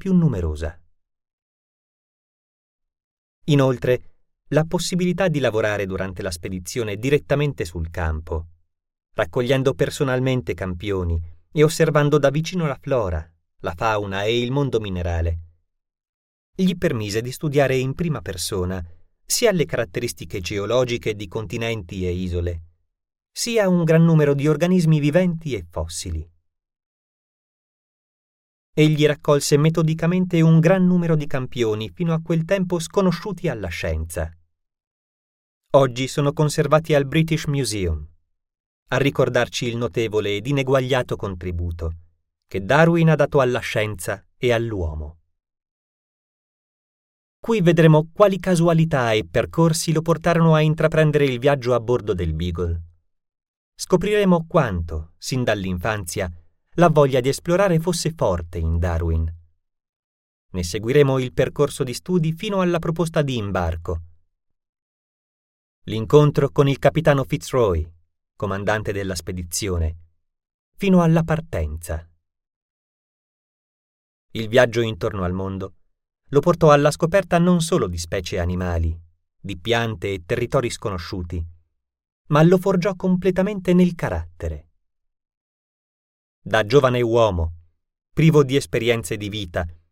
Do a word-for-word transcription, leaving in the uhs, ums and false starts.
più numerosa. Inoltre, la possibilità di lavorare durante la spedizione direttamente sul campo, raccogliendo personalmente campioni e osservando da vicino la flora, la fauna e il mondo minerale, gli permise di studiare in prima persona sia le caratteristiche geologiche di continenti e isole, sia un gran numero di organismi viventi e fossili. Egli raccolse metodicamente un gran numero di campioni fino a quel tempo sconosciuti alla scienza. Oggi sono conservati al British Museum, a ricordarci il notevole ed ineguagliato contributo che Darwin ha dato alla scienza e all'uomo. Qui vedremo quali casualità e percorsi lo portarono a intraprendere il viaggio a bordo del Beagle. Scopriremo quanto, sin dall'infanzia, la voglia di esplorare fosse forte in Darwin. Ne seguiremo il percorso di studi fino alla proposta di imbarco. L'incontro con il capitano Fitzroy, comandante della spedizione, fino alla partenza. Il viaggio intorno al mondo lo portò alla scoperta non solo di specie animali, di piante e territori sconosciuti, ma lo forgiò completamente nel carattere. Da giovane uomo, privo di esperienze di vita